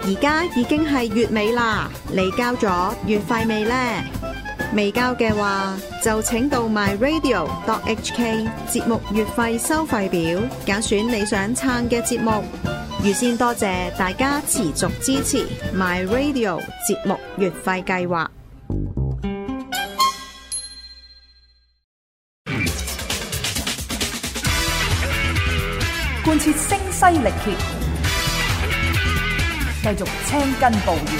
而家已經係月尾啦，你交咗月費未呢？未交嘅話，就請到 myradio.hk 節目月費收費表，揀選你想撐嘅節目。預先多謝大家持續支持 myradio 節目月費計劃。 貫徹聲嘶力竭，繼續青筋暴現，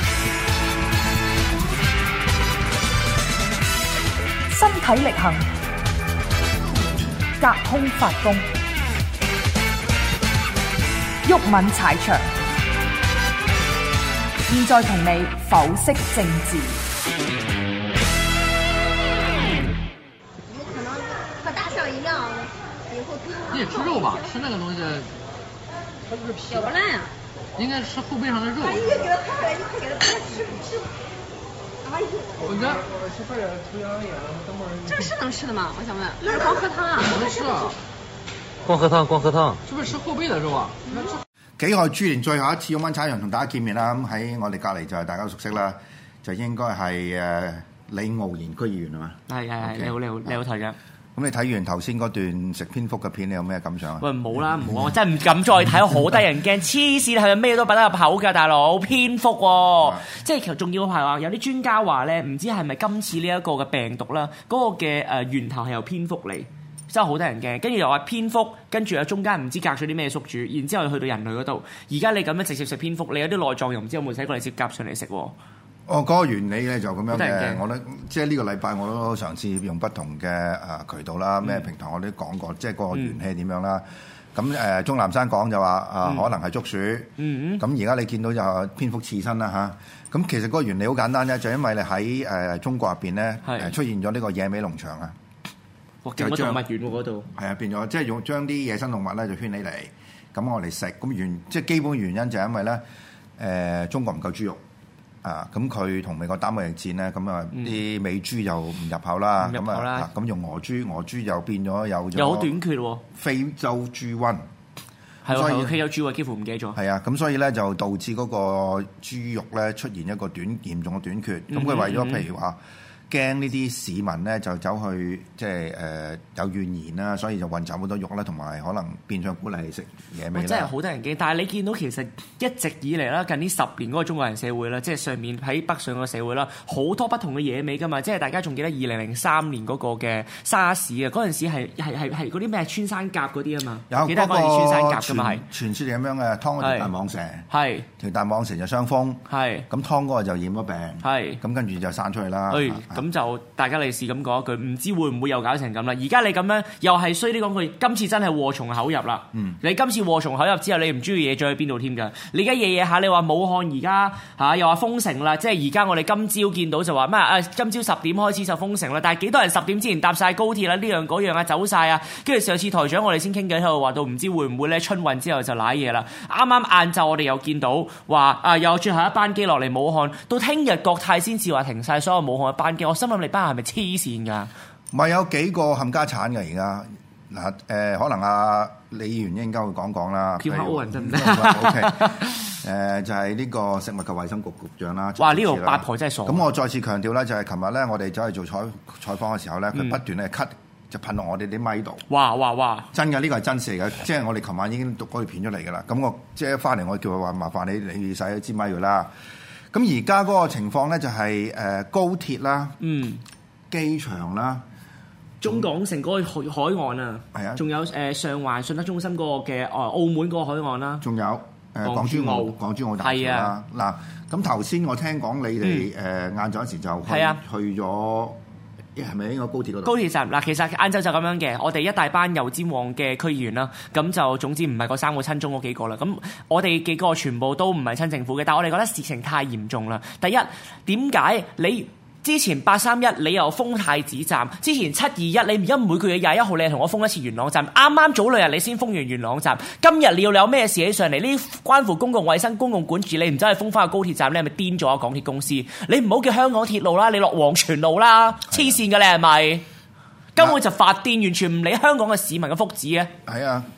身體力行，隔空發功，毓民踩場。現在同你剖析政治。 和大象一樣。 你也吃肉吧？吃那個東西，它不是皮。 咬不爛呀。 應該吃後背上的肉。 哎呀，給他拍來，你快給他拍，吃。哎呦。 我這這個是能吃的嗎？我想問，那是光喝湯啊？ 不是啊。 光喝湯。 是不是吃後背的肉啊？ 己亥豬年最後一次毓民踩場同大家見面啦。咁喺我哋隔離就係大家熟悉啦，就應該係李傲然區議員啊嘛。 係，你好台長。 咁你睇完頭先嗰段食蝙蝠嘅片，你有咩感想啊？ 喂，唔好啦，我真係唔敢再睇，好得人驚，黐線係咪咩都擺得入口㗎，大佬蝙蝠喎，即係其實仲要係話有啲專家話咧，唔知係咪今次呢一個嘅病毒啦，嗰個嘅源頭係由蝙蝠嚟，真係好得人驚。跟住又話蝙蝠，跟住又中間唔知隔咗啲咩宿主，然之後去到人類嗰度，而家你咁樣直接食蝙蝠，你有啲內臟又唔知有冇使過嚟接夾上嚟食喎。 嗰個原理咧就咁樣嘅，我覺得即係呢個禮拜我都嘗試用不同嘅渠道啦，咩平台我都講過，即係個元氣點樣啦。咁鍾南山講就話可能係竹鼠，咁而家你見到就蝙蝠刺身啦嚇。咁其實嗰個原理好簡單啫，就因為你喺中國入邊咧出現咗呢個野味農場啊， 就將動物園嗰度係啊變咗，即係將啲野生動物咧就圈起嚟，咁我嚟食。咁即係基本原因就係因為咧中國唔夠豬肉。咁佢同美國打貿易戰咧，咁啲美豬又唔入口啦，咁用俄豬又變咗有好短缺喎， 非洲豬瘟， 所以非洲豬瘟幾乎唔記得咗。 係啊，咁所以咧就導致嗰個豬肉咧出現一個嚴重嘅短缺。咁佢為咗譬如話驚呢啲市民咧就走去即係有怨言啦，所以就運走好多肉啦，同埋可能變相鼓勵食野味啦。 真係好得人驚，但係你見到其實一直以嚟啦，近呢10年嗰個中國人社會啦，即係上面喺北上個社會啦，好多不同嘅野味噶嘛。即係大家仲記得2003年嗰個嘅沙士啊，嗰陣時係嗰啲咩穿山甲嗰啲啊嘛。 有記得嗰陣穿山甲噶嘛係。 傳説係咁樣嘅，劏嗰條大蟒蛇，條大蟒蛇就傷風，咁劏嗰個就染咗病，咁跟住就散出去啦。 咁就大家利是咁講一句，唔知會唔會又搞成咁啦？而家你咁樣又係衰啲講句，今次真係禍從口入啦。你今次禍從口入之後，你唔中意嘢再去邊度添㗎？你而家夜下，你話武漢而家又話封城啦，即係而家我哋今朝見到就話咩今朝10點開始就封城啦，但係幾多人10點之前搭晒高鐵啦？呢樣嗰樣走晒啊！跟住上次台長我哋先傾偈喺度話到，唔知會唔會咧春運之後就瀨嘢啦？啱啱晏晝我哋又見到話有最後一班機落嚟武漢，到聽日國泰先至話停晒所有武漢嘅班機。我心諗你班人係咪黐線㗎？ 唔係有幾個冚家產嘅而家嗱可能李議員應該會講啦。 票口人真唔得。 OK 就係呢個食物及衛生局局長啦。 哇！呢個八婆真係傻。咁我再次強調咧，就係琴日咧，我哋走去做採訪嘅時候咧，佢不斷咧咳，就噴落我哋啲咪度。哇！真嘅，呢個係真事嚟嘅，即係我哋琴晚已經讀嗰條片出嚟㗎啦。咁我即係翻嚟，我叫佢話麻煩你洗一支咪佢啦。咁而家嗰個情況咧就係高鐵啦，機場啦， 中港城嗰個海岸啊，係啊，仲有上環信德中心嗰個嘅澳門嗰個海岸啦， 仲有港珠澳大橋啦。嗱，咁頭先我聽講你哋晏晝嗰時就去咗。係咪應該高鐵嗰度？ 高鐵站嗱，其實晏晝就咁樣嘅，我哋一大班油尖旺嘅區議員啦，咁就總之唔係嗰3個親中嗰幾個啦。咁我哋幾個全部都唔係親政府嘅，但係我哋覺得事情太嚴重啦。第一，點解你之前831你又封太子站，之前721你而家每個月21號你係同我封一次元朗站，啱啱早2日你先封完元朗站，今日你要有咩事起上嚟？呢關乎公共衛生、公共管治，你唔走去封翻個高鐵站，你係咪癲咗啊？港鐵公司，你唔好叫香港鐵路啦，你落黃泉路啦，黐線㗎你係咪？根本就發癲，完全唔理香港嘅市民嘅福祉啊！ 係啊，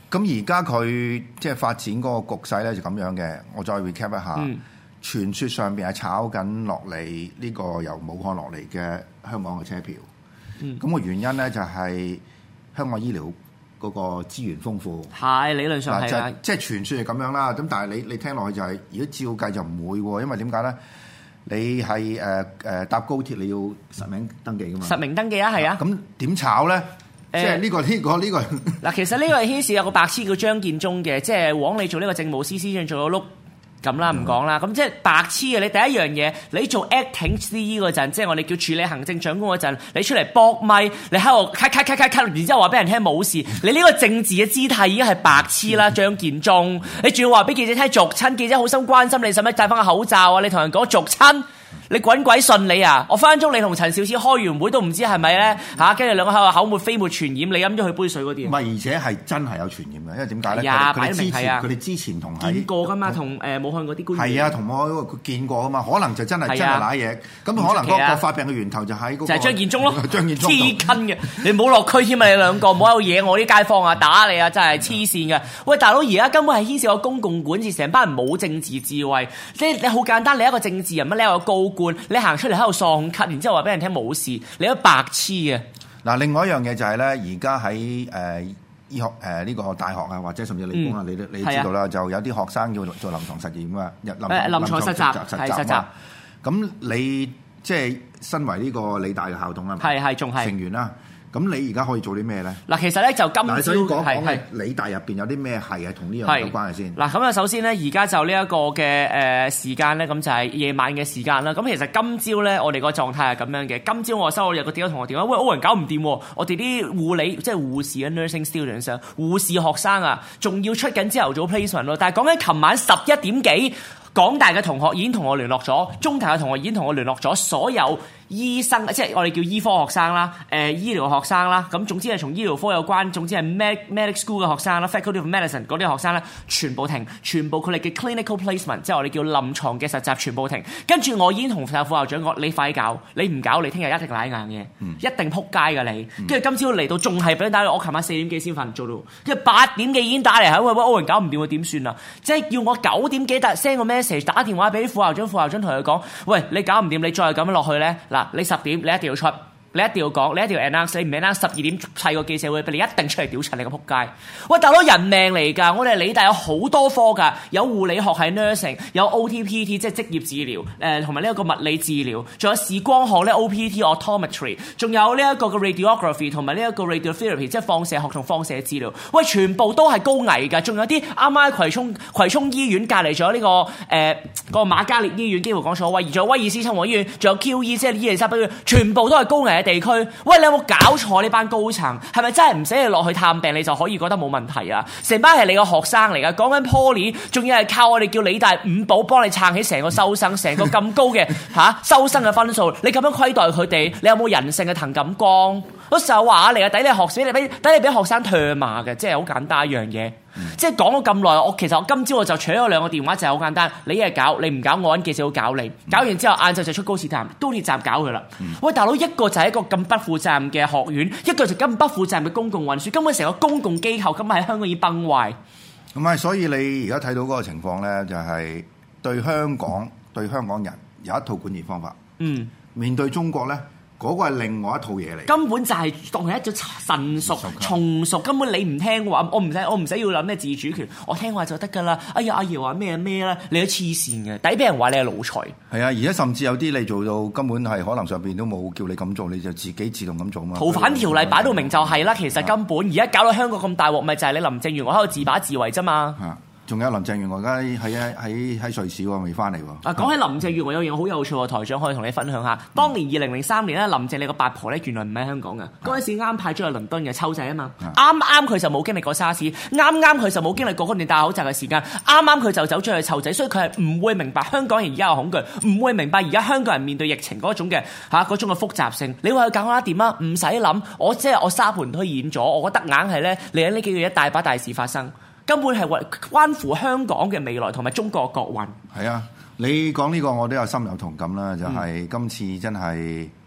咁而家佢即係發展嗰個局勢咧就咁樣嘅，我再 recap 一下。傳說上邊係炒緊落嚟呢個由武漢落嚟嘅香港嘅車票。咁個原因咧就係香港醫療嗰個資源豐富。係理論上係即係傳說係咁樣啦。咁但係你聽落去就係，如果照計就唔會喎，因為點解咧？你係搭高鐵你要實名登記㗎嘛？ 實名登記啊，係啊。 咁點炒咧？即係呢個嗱，其實呢個牽涉有個白痴叫張建宗嘅，即係枉你做呢個政務司司長做咗碌。咁啦，唔講啦。咁即係白痴嘅。你第一樣嘢，你做 acting CE 嗰陣，即係我哋叫處理行政長官嗰陣，你出嚟搏咪，你喺度咳，然之後話俾人聽冇事。你呢個政治嘅姿態已經係白痴啦，張建宗。你仲要話俾記者聽續親，記者好心關心你，使唔使戴翻個口罩啊？你同人講續親。你滾鬼信你啊！我分分鐘你同陳肇始開完會都唔知係咪咧嚇，跟住兩個喺度口沫飛沫傳染，你飲咗佢杯水嗰啲。 唔係，而且係真係有傳染嘅，因為點解咧？佢哋之前同見過噶嘛，同武漢嗰啲官員。 係啊，同我佢見過噶嘛，可能就真係揦嘢。咁可能嗰個發病嘅源頭就喺嗰個。就係張建宗咯，張建宗黐筋嘅，你唔好落區添啊！你兩個唔好喺度惹我啲街坊啊，打你啊！真係黐線嘅。喂，大佬，而家根本係牽涉個公共管治，成班人冇政治智慧。即係你好簡單，你一個政治人物，你有個高官，你行出嚟喺度喪咳，然之後話俾人聽冇事，你都白痴嘅。嗱， 另外一樣嘢就係咧，而家喺醫學呢個大學啊，或者甚至理工啊，你知道啦，就有啲學生要做臨床實驗啊， 臨床實習。 咁你即係身為呢個理大嘅校董啦， 仲係成員啦。咁你而家可以做啲咩咧？ 嗱，其實咧就今朝係理大入邊有啲咩係同呢樣有關係先？ 嗱，咁啊，首先咧，而家就呢一個嘅時間咧，咁就係夜晚嘅時間啦。咁其實今朝咧，我哋個狀態係咁樣嘅。今朝我收到有個電話同我電話，喂，歐文搞唔掂喎！我哋啲護理即係護士嘅 nursing students 啊，護士學生啊，仲要出緊朝頭早 placement 咯。但係講緊琴晚11點幾，港大嘅同學已經同我聯絡咗，中大嘅同學已經同我聯絡咗，所有醫生即係我哋叫醫科學生啦，醫療學生啦，咁總之係從醫療科有關，總之係 medical school 嘅學生啦 ，Faculty of Medicine 嗰啲學生咧，全部停，全部佢哋嘅 clinical placement， 即係我哋叫臨床嘅實習，全部停。跟住我已經同副校長講，你快搞，你唔搞，你聽日一定舐硬嘅，一定撲街㗎你。跟住今朝嚟到仲係俾人打嚟，我琴晚4點幾先瞓做到，跟住8點幾已經打嚟，喂，歐文搞唔掂喎，點算啊？即係要我9點幾send 個 message 打電話俾副校長同佢講，喂，你搞唔掂，你再係咁樣落去咧。嗱，你10點你一定要出，你一定要講，你一定要 announce， 你唔 announce 12點砌個記者會俾你，一定出嚟屌柒你個撲街！喂，大佬，人命嚟㗎，我哋理大有好多科㗎，有護理學係 nursing， 有 OTPT 即係職業治療，同埋呢一個物理治療，仲有視光學咧 OPT optometry， 仲有呢一個嘅 radiography 同埋呢一個 radiotherapy 即係放射學同放射治療。喂，全部都係高危㗎，仲有啲啱啱喺葵涌醫院隔離咗呢個瑪嘉烈醫院，幾乎講錯位，仲有威爾斯親王醫院，仲有 QE 即係伊利沙伯醫院，全部都係高危嘅地區。喂，你有冇搞錯？呢班高層係咪真係唔使你落去探病，你就可以覺得冇問題啊？成班係你個學生嚟㗎，講緊 Poly， 仲要係靠我哋叫理大五寶幫你撐起成個收生，成個咁高嘅收生嘅分數，你咁樣虧待佢哋，你有冇人性嘅滕錦光？嗰時候話嚟啊，抵你學死，抵你俾學生唾罵嘅，即係好簡單一樣嘢。即係講咗咁耐，我今朝我就取咗2個電話，就係好簡單。你係搞，你唔搞，我揾記者會搞你。搞完之後，晏晝就出高鐵站搞佢啦。喂，大佬，一個就係一個咁不負責任嘅學院，一個就咁不負責任嘅公共運輸，根本成個公共機構根本喺香港已經崩壞。 咁啊，所以你而家睇到嗰個情況咧，就係對香港人有一套管治方法。面對中國咧。嗰個係另外一套嘢嚟， 根本就係當係一種臣屬從屬，根本你唔聽話，我唔使要諗咩自主權，我聽話就得㗎啦。哎呀，阿爺話咩啦，你都黐線嘅，抵俾人話你係奴才。係啊， 而家甚至有啲你做到根本係可能上邊都冇叫你咁做，你就自己自動咁做嘛。 逃犯條例擺到明就係啦，其實根本而家搞到香港咁大鑊，咪就係你林鄭月娥喺度自把自為啫嘛。 仲有林鄭月娥而家喺瑞士喎，未翻嚟喎。 講起林鄭月娥有樣好有趣喎，台長可以同你分享下。當年2003年咧，林鄭你個八婆咧原來唔喺香港嘅，嗰陣時啱派咗去倫敦嘅湊仔啊嘛。啱佢就冇經歷過沙士，啱佢就冇經歷過嗰段戴口罩嘅時間，啱佢就走咗去湊仔，所以佢係唔會明白香港人而家嘅恐懼，唔會明白而家香港人面對疫情嗰種嘅複雜性。你話佢搞得掂啊？唔使諗，我沙盤推演咗，我覺得硬係咧，嚟緊呢幾個月一大把大事發生。根本係關乎香港嘅未來同埋中國國運。 係啊，你講呢個我都有深有同感啦，就係今次真係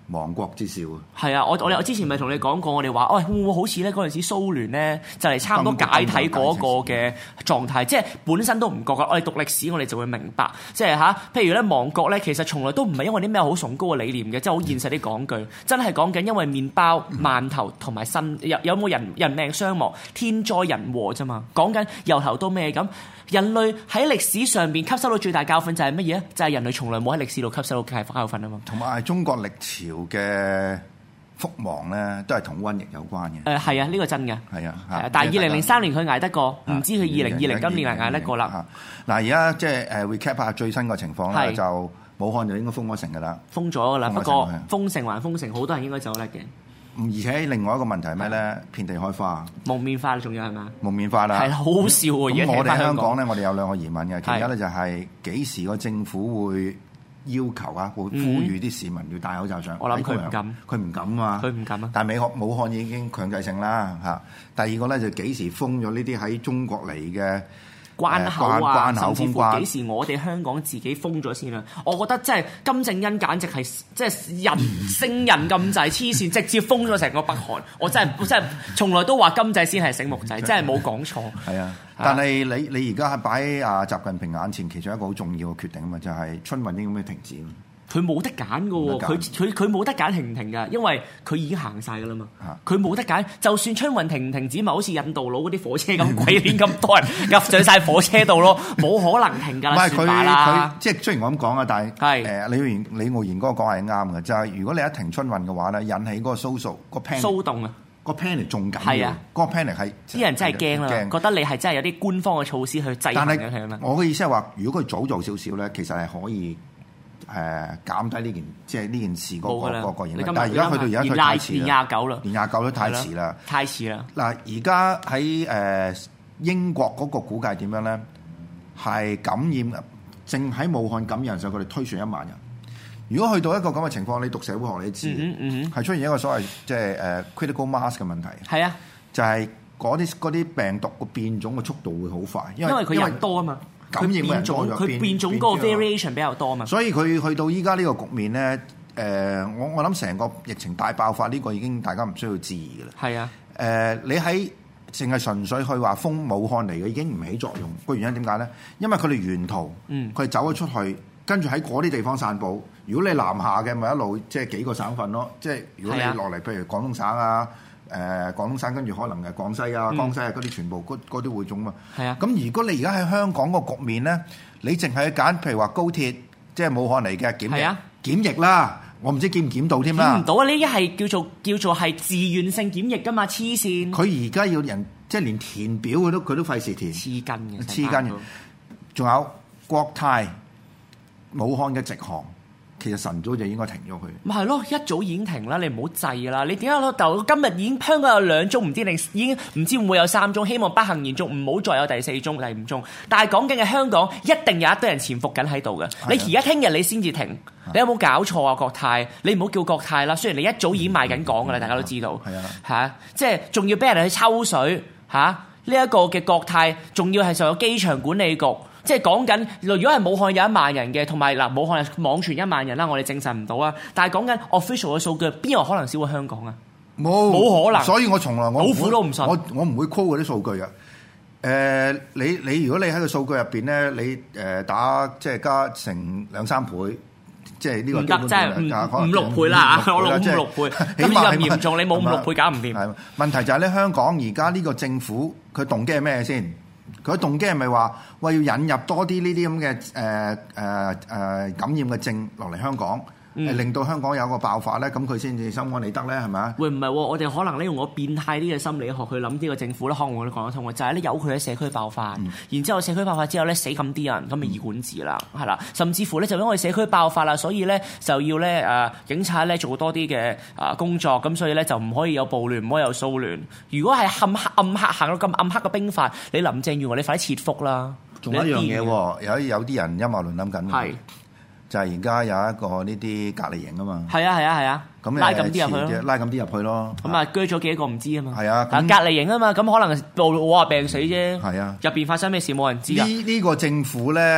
亡國之兆啊！ 係啊，我之前咪同你講過，我哋話，喂會唔會好似咧嗰陣時蘇聯咧就嚟差唔多解體嗰個嘅狀態，即係本身都唔覺噶。我哋讀歷史，我哋就會明白，即係譬如咧亡國咧，其實從來都唔係因為啲咩好崇高嘅理念嘅，即係好現實啲講句，真係講緊因為麵包、饅頭同埋有冇人命傷亡、天災人禍啫嘛。講緊由頭到尾咁，人類喺歷史上邊吸收到最大教訓就係乜嘢？就係人類從來冇喺歷史度吸收到教訓啊嘛。同埋中國歷朝嘅覆亡咧，都係同瘟疫有關嘅。 係啊，呢個真嘅。係啊，但係2003年佢捱得過，唔知佢2020今年捱得過啦。 嗱，而家即係recap 下最新嘅情況啦，就武漢就應該封咗城㗎啦。 封咗㗎啦，不過封城還封城，好多人應該走甩嘅。 而且另外一個問題係咩咧？遍地開花， 蒙面化仲有係嘛？ 蒙面化啦， 係好好笑喎！ 咁我哋香港咧，我哋有兩個疑問嘅，其一咧就係幾時個政府會要求啊，會呼籲啲市民要戴口罩上？ 我諗佢唔敢， 佢唔敢啊！ 佢唔敢啊！ 但係武漢已經強制性啦嚇。第二個咧就幾時封咗呢啲喺中國嚟嘅關口啊，甚至乎幾時我哋香港自己封咗先啊？我覺得真係金正恩簡直係即係聖人咁滯黐線，直接封咗成個北韓。我真係從來都話金仔先係醒目仔，真係冇講錯。 係啊，但係你而家係擺喺習近平眼前，其中一個好重要嘅決定啊嘛，就係春運應該停止。 佢冇得揀㗎喎，佢冇得揀停唔停㗎，因為佢已經行晒㗎啦嘛。佢冇得揀，就算春運停唔停止，咪好似印度佬嗰啲火車咁鬼亂咁多人入上晒火車度咯，冇可能停㗎啦。 唔係佢即係雖然我咁講啊，但係李傲然嗰個講係啱嘅，就係如果你一停春運嘅話咧，引起嗰個騷動啊， 個 panic 仲緊要。嗰個 panic 係啲人真係驚啦，覺得你係真係有啲官方嘅措施去制衡嘅係嘛？ 我嘅意思係話，如果佢早做少少咧，其實係可以。減低呢件事嗰個影響，但係而家去到而家佢太遲啦，連29都太遲啦， 太遲啦。 嗱，而家喺英國嗰個估計點樣咧？係感染，淨喺武漢感染人數，佢哋推算1萬人。如果去到一個咁嘅情況，你讀社會學你知，係出現一個所謂即係critical mass 嘅問題。 係啊， 就係嗰啲病毒個變種嘅速度會好快，因為佢人多啊嘛。 感染嘅人多咗， 佢變種嗰個 variation 比較多嘛， 所以佢去到依家呢個局面咧，我諗成個疫情大爆發呢個已經大家唔需要置疑嘅啦。 係啊， 你喺淨係純粹去話封武漢嚟嘅已經唔起作用。個原因點解咧？因為佢哋沿途佢走咗出去，跟住喺嗰啲地方散佈。如果你南下嘅，咪一路即係幾個省份咯。即係如果你落嚟，譬如廣東省啊。廣東省跟住可能係廣西啊、江西啊嗰啲全部嗰啲匯總嘛。係啊。咁如果你而家喺香港個局面咧，你淨係揀譬如話高鐵，即係武漢嚟嘅檢疫啦，我唔知檢唔檢到添啦。檢唔到啊！呢啲係叫做係自願性檢疫㗎嘛，黐線。佢而家要人即係連填表佢都費事填。黐筋嘅。仲有國泰武漢嘅直航。其實晨早就應該停咗佢。咪係咯，一早已經停啦，你唔好制啦。你點解到今日已經香港有2宗，唔知定已經唔知會唔會有3宗？希望不幸延續，唔好再有第4宗、第5宗。但係講緊嘅香港一定有一堆人潛伏緊喺度嘅。你而家聽日你先至停，你有冇搞錯啊？國泰，你唔好叫國泰啦。雖然你一早已經賣緊港㗎啦，大家都知道。係啊。嚇，即係仲要俾人去抽水嚇。呢一個嘅國泰，仲要係受咗機場管理局。即係講緊，如果係武漢有1萬人嘅，同埋嗱武漢係網傳1萬人啦，我哋證實唔到啊。但係講緊 official 嘅數據，邊有可能少過香港啊？冇可能。所以我從來老虎都唔信。我唔會 call 嗰啲數據嘅。你如果你喺個數據入邊咧，你打即係加成2-3倍，即係呢個唔得，即係5-6倍啦嚇。我攞5-6倍，咁咁嚴重，你冇5-6倍搞唔掂。係問題就係咧，香港而家呢個政府佢動機係咩先？佢動機係咪話要引入多啲呢啲咁嘅感染嘅症落嚟香港，令到香港有個爆發咧？咁佢先至心安理得咧，係咪啊？喂，唔係喎，我哋可能咧用我變態啲嘅心理學去諗呢個政府咧，可能我都講得通嘅，就係咧由佢喺社區爆發，然之後社區爆發之後咧死咁啲人，咁咪易管治啦，係啦，甚至乎咧就因為社區爆發啦，所以咧就要咧警察咧做多啲嘅工作，咁所以咧就唔可以有暴亂，唔可以有騷亂。如果係暗黑行到咁暗黑嘅兵法，你林鄭月娥你快啲撤幅啦！仲有一樣嘢喎，有啲人陰謀論諗緊嘅。就係而家有一個呢啲隔離營啊嘛，係啊，咁拉咁啲入去咯，拉咁啲入去咯，咁啊居咗幾多個唔知啊嘛，係啊，隔離營啊嘛，咁可能我話病死啫，係啊，入邊發生咩事冇人知啊。呢個政府咧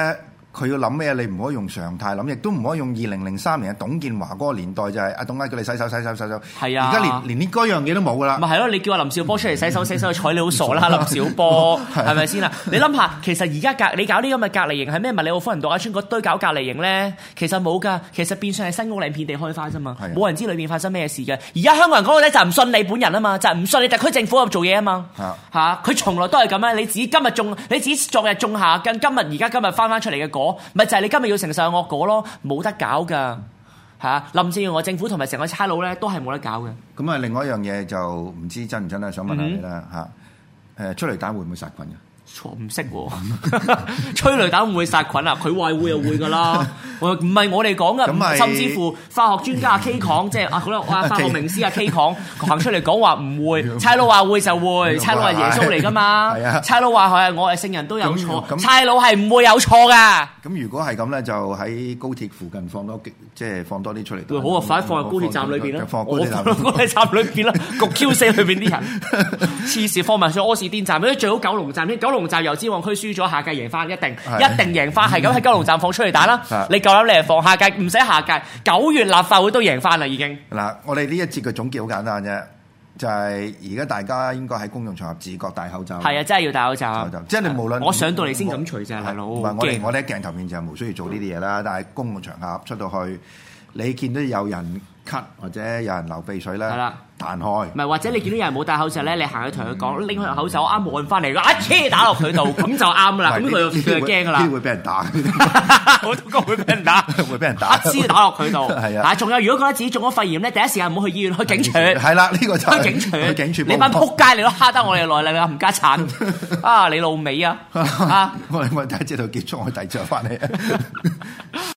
佢要諗咩？你唔可以用常態諗，亦都唔可以用2003年嘅董建華嗰個年代就係阿董家叫你洗手。 係啊， 而家連呢嗰樣嘢都冇噶啦。 咪係咯，你叫阿林兆波出嚟洗手，睬你好傻啦，林兆波係咪先啊？你諗下，其實而家你搞啲咁嘅隔離營係咩？麥理浩夫人度假村嗰堆搞隔離營咧，其實冇㗎，其實變相係新屋嶺遍地開花啫嘛，冇人知裏邊發生咩事嘅。而家香港人講嘅咧就係唔信你本人啊嘛，就係唔信你特區政府喺度做嘢啊嘛。佢從來都係咁啊！你指今日種，你指昨日種下根，今日翻出嚟嘅果，咪就係你今日要承受嘅惡果咯，冇得搞㗎。林鄭月娥政府同埋成個差佬咧都係冇得搞嘅。 咁啊，另外一樣嘢就唔知真唔真啦，想問下你啦嚇。催淚彈會唔會殺菌嘅？ 唔識喎，催淚彈會唔會殺菌啊？佢話會就會㗎啦，唔係我哋講㗎，甚至乎化學專家K 講，即係化學名師K 講行出嚟講話唔會，差佬話會就會，差佬係耶穌嚟㗎嘛，差佬話係我係聖人都有錯，差佬係唔會有錯㗎。咁如果係咁咧，就喺高鐵附近放多啲出嚟。 會好啊，快啲放入高鐵站裏邊啦，我放入高鐵站裏邊啦，焗 Q 死裏邊啲人，黐線放埋上柯士甸站，最好九龍站添，九龍站油尖旺區輸咗，下屆贏翻，一定贏翻，係咁喺九龍站放催淚彈啦。你夠膽你嚟放，下屆唔使下屆9月立法會都贏翻啦已經。 嗱，我哋呢一節嘅總結好簡單啫，就係而家大家應該喺公共場合自覺戴口罩。係啊，真係要戴口罩。即係你無論我上到嚟先咁除啫，大佬。唔係我哋喺鏡頭面就冇需要做呢啲嘢啦，但係公共場合出到去，你見到有人咳或者有人流鼻水咧，彈開。唔係或者你見到有人冇戴口罩咧，你行去同佢講拎開口罩，啱換翻嚟，一車打落佢度，咁就啱啦。咁佢就驚㗎啦。會俾人打，好多個會俾人打，會俾人打。一支打落佢度。係啊。仲有，如果覺得自己中咗肺炎咧，第一時間唔好去醫院，去警署。係啦，呢個就去警署。去警署。你班撲街你都蝦得我哋來啦，冚家鏟啊！你老味啊！我哋第一節度結束，我第二節翻嚟。